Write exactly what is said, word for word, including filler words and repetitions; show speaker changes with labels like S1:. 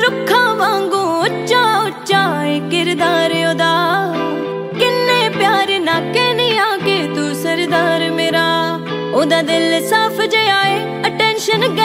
S1: रुखा वांगू उच्चा उच्चा किरदार ओदा, किन्ने प्यार ना कहनी आके तू सरदार मेरा। ओदा दिल साफ जिहा है, अटेंशन